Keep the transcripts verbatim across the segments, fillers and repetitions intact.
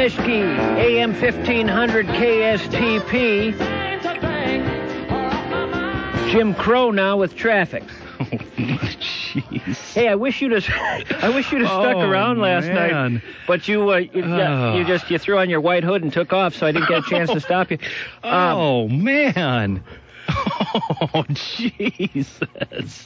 Niskey, A M fifteen hundred K S T P. Jim Crow now with traffic. Oh, jeez. Hey, I wish you'd have, I wish you'd have stuck Oh, around last man. night, but you, uh, you, Uh. you just you threw on your white hood and took off, so I didn't get a chance to stop you. Um, Oh, man. Oh, Jesus.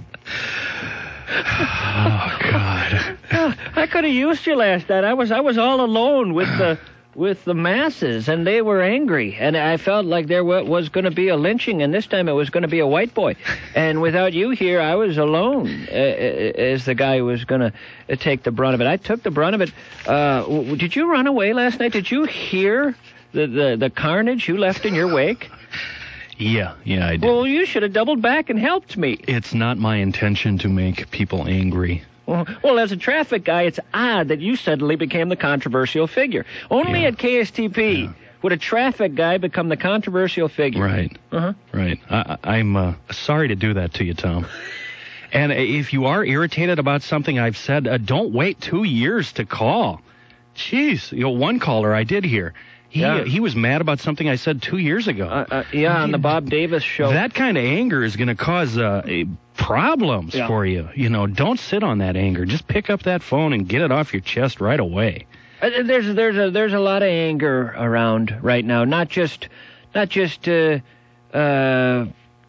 Oh, God. uh, I could have used you last night. I was I was all alone with the with the masses, and they were angry, and I felt like there wa- was going to be a lynching, and this time it was going to be a white boy. And without you here, I was alone uh, as the guy who was going to uh, take the brunt of it. I took the brunt of it. Uh, w- did you run away last night? Did you hear the, the, the carnage you left in your wake? Yeah, yeah, I did. Well, you should have doubled back and helped me. It's not my intention to make people angry. Well, well, as a traffic guy, it's odd that you suddenly became the controversial figure. Only Yeah. at K S T P Yeah. would a traffic guy become the controversial figure. Right. Uh-huh. Right. I, I- I'm uh, sorry to do that to you, Tom. And if you are irritated about something I've said, uh, don't wait two years to call. Jeez, you know, one caller I did hear, he Yeah. uh, he was mad about something I said two years ago. Uh, uh, yeah, on the Bob Davis show. That kind of anger is going to cause uh, eh, problems Yeah. for you. You know, don't sit on that anger. Just pick up that phone and get it off your chest right away. Uh, there's there's a there's a lot of anger around right now. Not just not just uh, uh,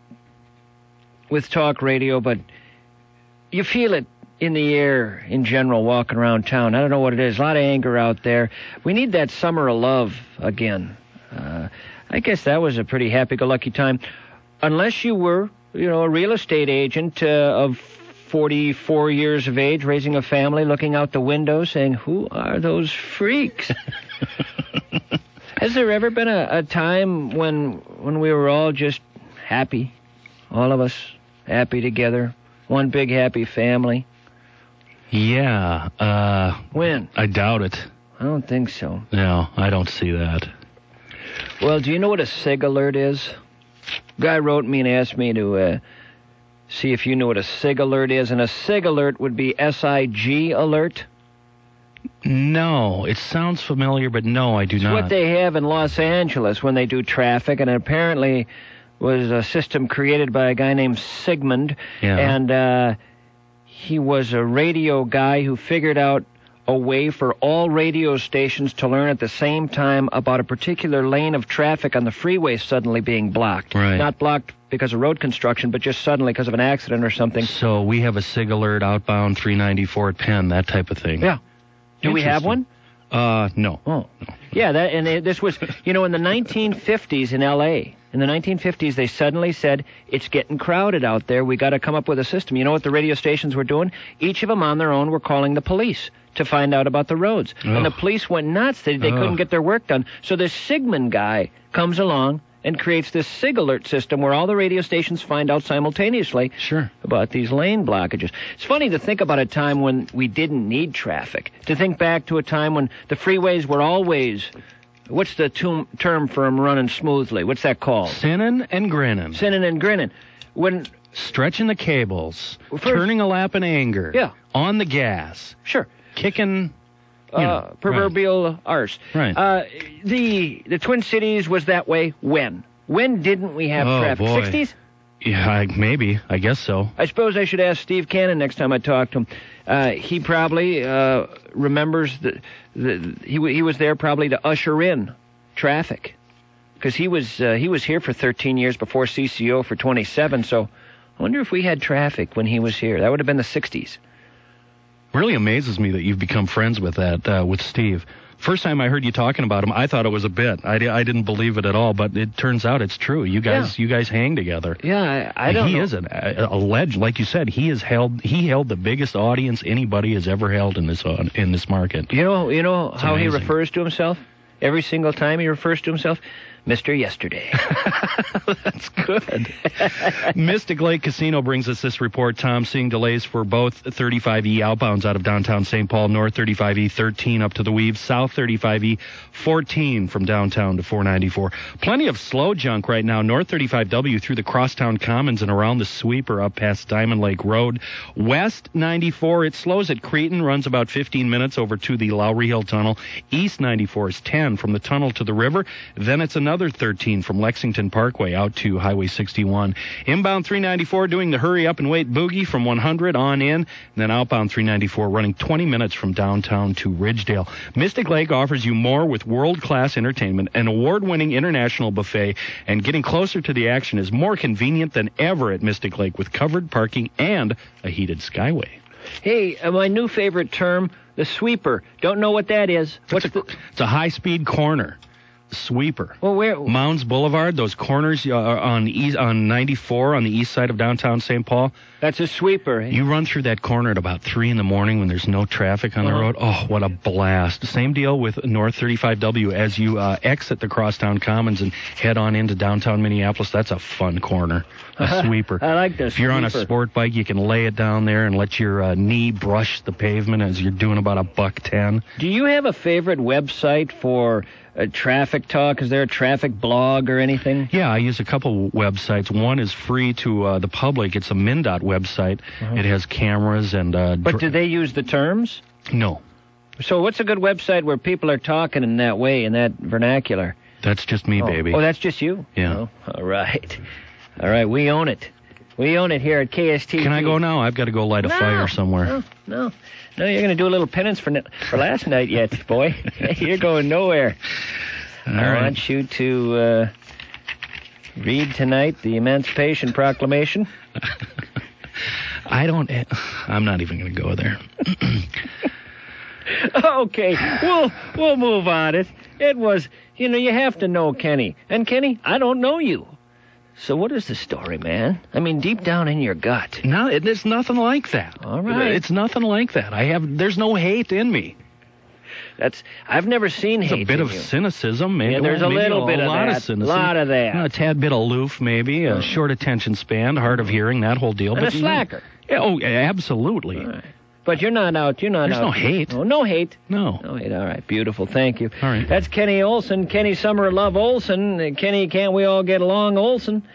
with talk radio, but you feel it in the air in general walking around town. I don't know what it is. A lot of anger out there. We need that summer of love again. Uh, I guess that was a pretty happy-go-lucky time, unless you were, you know, a real estate agent uh, of forty-four years of age, raising a family, looking out the window, saying, "Who are those freaks?" Has there ever been a, a time when when we were all just happy, all of us happy together, one big happy family? Yeah, uh, When? I doubt it. I don't think so. No, I don't see that. Well, do you know what a SIG alert is? Guy wrote me and asked me to uh, see if you knew what a SIG alert is, and a SIG alert would be S I G alert. No, it sounds familiar, but no, I do It's not. what they have in Los Angeles when they do traffic, and it apparently was a system created by a guy named Sigmund, Yeah. and uh, he was a radio guy who figured out a way for all radio stations to learn at the same time about a particular lane of traffic on the freeway suddenly being blocked. Right. Not blocked because of road construction, but just suddenly because of an accident or something. So we have a SIG alert outbound three ninety-four at Penn, that type of thing. Yeah. Do we have one? Uh, no. Oh. Yeah, that and it, this was, you know, in the nineteen fifties in L A. In the nineteen fifties, they suddenly said, it's getting crowded out there. We got to come up with a system. You know what the radio stations were doing? Each of them on their own were calling the police to find out about the roads. Ugh. And the police went nuts. They, they Ugh. couldn't get their work done. So this Sigmund guy comes along and creates this SIG alert system where all the radio stations find out simultaneously Sure. about these lane blockages. It's funny to think about a time when we didn't need traffic, to think back to a time when the freeways were always, what's the to- term for them running smoothly? What's that called? Sinning and grinning. Sinning and grinning. When, Stretching the cables. First- turning a lap in anger. Yeah. On the gas. sure, Kicking. You uh, know, proverbial arse. Right. Uh, the the Twin Cities was that way when? When didn't we have Oh, traffic? boy. sixties? Yeah, I, maybe. I guess so. I suppose I should ask Steve Cannon next time I talk to him. Uh, he probably uh, remembers that the, he w- he was there probably to usher in traffic, because he was uh, he was here for thirteen years before C C O for twenty-seven. So I wonder if we had traffic when he was here. That would have been the sixties. Really amazes me that you've become friends with that, uh, with Steve. First time I heard you talking about him, I thought it was a bit. I, di- I didn't believe it at all, but it turns out it's true. You guys, you guys hang together. Yeah, I, I don't he know. is an, a, a legend, like you said. He has held he held the biggest audience anybody has ever held in this uh, in this market. You know, you know It's how he amazing. refers to himself? Every single time he refers to himself, Mister Yesterday. That's good. Mystic Lake Casino brings us this report, Tom, seeing delays for both thirty-five E outbounds out of downtown Saint Paul, north thirty-five E thirteen up to the Weave, south thirty-five E fourteen from downtown to four ninety-four. Plenty of slow junk right now, north thirty-five W through the Crosstown Commons and around the Sweeper up past Diamond Lake Road. West ninety-four, it slows at Cretin, runs about fifteen minutes over to the Lowry Hill Tunnel. East ninety-four is ten from the tunnel to the river. Then it's another thirteen from Lexington Parkway out to Highway sixty-one. Inbound three ninety-four doing the hurry up and wait boogie from one hundred on in. And then outbound three ninety-four running twenty minutes from downtown to Ridgedale. Mystic Lake offers you more with world-class entertainment, an award-winning international buffet, and getting closer to the action is more convenient than ever at Mystic Lake with covered parking and a heated skyway. Hey, uh, my new favorite term, the sweeper. Don't know what that is. What's it's, a, the... it's a high-speed corner. Sweeper. Well, where? Mounds Boulevard, those corners uh, on east, on ninety-four on the east side of downtown Saint Paul. That's a sweeper. Eh? You run through that corner at about three in the morning when there's no traffic on uh-huh. the road. Oh, what a blast. Same deal with North thirty-five W as you uh, exit the Crosstown Commons and head on into downtown Minneapolis. That's a fun corner. A sweeper. I like this. If you're on a sport bike, you can lay it down there and let your uh, knee brush the pavement as you're doing about a buck ten. Do you have a favorite website for uh, traffic talk? Is there a traffic blog or anything? Yeah, I use a couple websites. One is free to uh, the public. It's a MnDOT website. Uh-huh. It has cameras and... Uh, but do they use the terms? No. So what's a good website where people are talking in that way, in that vernacular? That's just me, oh. baby. Oh, that's just you? Yeah. Oh, all right. All right, we own it. We own it here at K S T P. Can I go now? I've got to go light a no, fire somewhere. No, no. No, you're going to do a little penance for for last night yet, boy. You're going nowhere. All I right. want you to uh, read tonight the Emancipation Proclamation. I don't... I'm not even going to go there. Okay, we'll, we'll move on. It, it was, you know, you have to know Kenny. And Kenny, I don't know you. So what is the story, man? I mean, deep down in your gut. No, it, it's nothing like that. All right. It's nothing like that. I have... There's no hate in me. That's I've never seen There's hate a bit in of you. cynicism, maybe. Yeah, there's well, a maybe little a, bit a of lot that. of cynicism. A lot of that. You know, a tad bit aloof, maybe. A oh. short attention span, hard of hearing, that whole deal. And but a slacker. Yeah, oh, absolutely. All right. But you're not out. You're not There's out. no hate. Oh, no hate. No. No hate. All right. Beautiful. Thank you. All right. That's Kenny Olson. Kenny Summer Love Olson. Kenny, can't we all get along, Olson?